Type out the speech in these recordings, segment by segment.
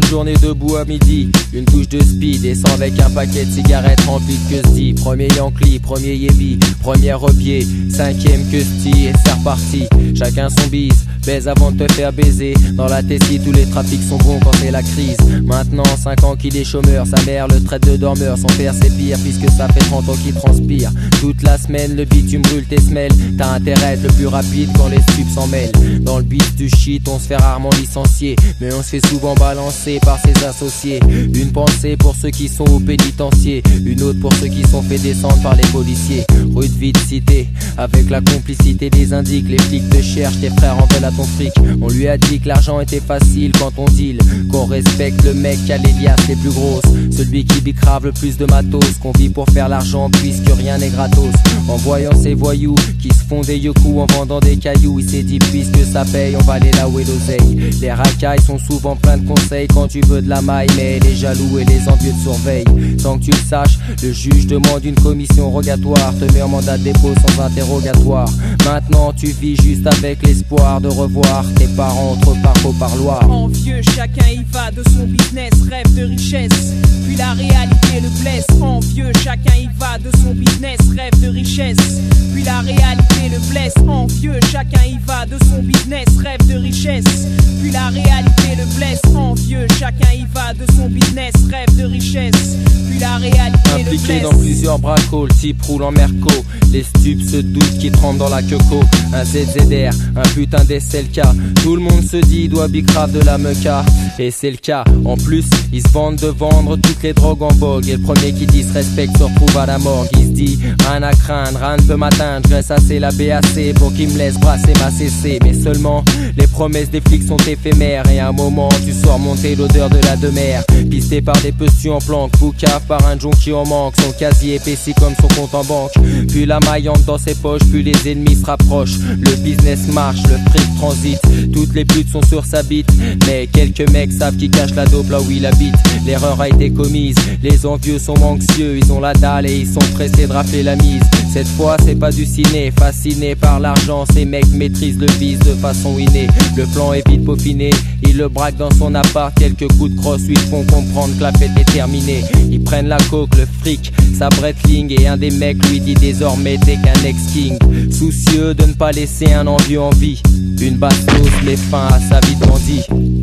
bonne journée debout à midi. Une touche de speed et sans avec un paquet de cigarettes rempli de que se dit. Premier Yankee, premier Yébi, premier repied, cinquième que et c'est reparti. Chacun son bise, baise avant de te faire baiser. Dans la Tessie tous les trafics sont bons quand c'est la crise. Maintenant 5 ans qu'il est chômeur, sa mère le traite de dormeur. Son père c'est pire puisque ça fait 30 ans qu'il transpire. Toute la semaine le bitume brûle tes semelles. T'as intérêt à être le plus rapide quand les stupes s'en mêlent. Dans le beat du shit on se fait rarement licencier, mais on se fait souvent balancer par ses associés. Une pensée pour ceux qui sont au pénitencier, une autre pour ceux qui sont fait descendre par les policiers. Rue de vide cité, avec la complicité des indiques. Les flics te cherchent, tes frères en veulent à ton fric. On lui a dit que l'argent était facile quand on deal, qu'on respecte le mec qui a les liasses les plus grosses, celui qui bicrave le plus de matos, qu'on vit pour faire l'argent puisque rien n'est gratos. En voyant ces voyous qui se font des yoku en vendant des cailloux, il s'est dit puisque ça paye on va aller là où est l'oseille. Les racailles sont souvent plein de conseils quand tu veux de la maille, mais les jaloux et les envieux te surveillent. Sans que tu le saches, le juge demande une commission rogatoire, te met en mandat de dépôt sans interrogatoire. Maintenant tu vis juste avec l'espoir de revoir tes parents entre par au parloir. Envieux, chacun y va de son business, rêve de richesse, puis la réalité le blesse. Envieux, chacun y va de son business, rêve de richesse, puis la réalité le blesse. Envieux, chacun y va de son business, rêve de richesse, puis la réalité le blesse. Envieux, chacun y va de son business, rêve de richesse, puis la réalité le blesse. Impliqué dans plusieurs bracos, le type roule en merco. Les stupes se doutent qui tremblent dans la queco. Un ZZR, un putain d'SLK. Tout le monde se dit il doit bicrave de la meca. Et c'est le cas, en plus ils se vendent de vendre toutes les drogues en vogue. Et le premier qui dit se respecte se retrouve à la morgue. Il se dit rien à craindre, rien ne peut m'atteindre. Je reste assez la BAC pour qu'il me laisse brasser ma CC. Mais seulement les promesses des flics sont éphémères. Et à un moment tu sors monter l'odeur de la demeure. Pisté par des pestus en planque, poucave par un jonc qui en manque. Son casier épaissi comme son compte en banque. Puis la maille entre dans ses poches, puis les ennemis se rapprochent. Le business marche, le fric transite. Toutes les putes sont sur sa bite, mais quelques mecs savent qu'il cache la dope là où il habite. L'erreur a été commise, les envieux sont anxieux. Ils ont la dalle et ils sont pressés de rafler la mise. Cette fois c'est pas du ciné, fascinés par l'argent. Ces mecs maîtrisent le vice de façon innée. Le plan est vite peaufiné, ils le braquent dans son appart. Quelques coups de crosse lui font comprendre que la fête est terminée. Ils prennent la coke, le fric, sa brettling. Et un des mecs lui dit désormais t'es qu'un ex-king. Soucieux de ne pas laisser un envieux en vie, une bastos met fin à sa vie de bandit.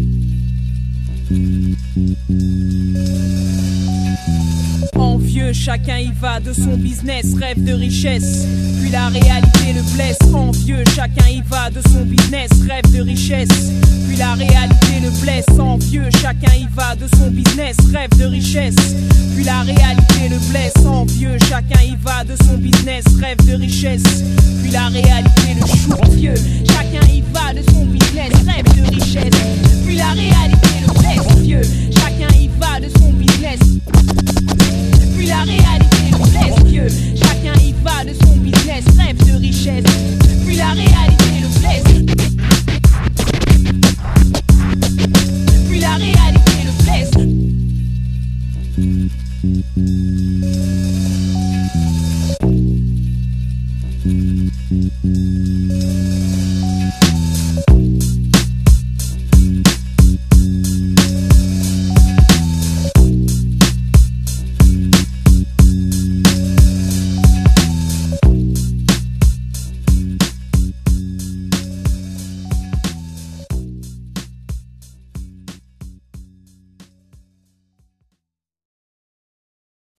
Envieux, chacun y va de son business, rêve de richesse, puis la réalité le blesse. Envieux, chacun y va de son business, rêve de richesse, puis la réalité le blesse. Envieux, chacun y va de son business, rêve de richesse, puis la réalité le blesse. Envieux, chacun y va de son business, rêve de richesse, puis la réalité le choue. Envieux, chacun y va de son business, rêve de richesse, puis la réalité le blesse. Envieux, chacun y va de son business.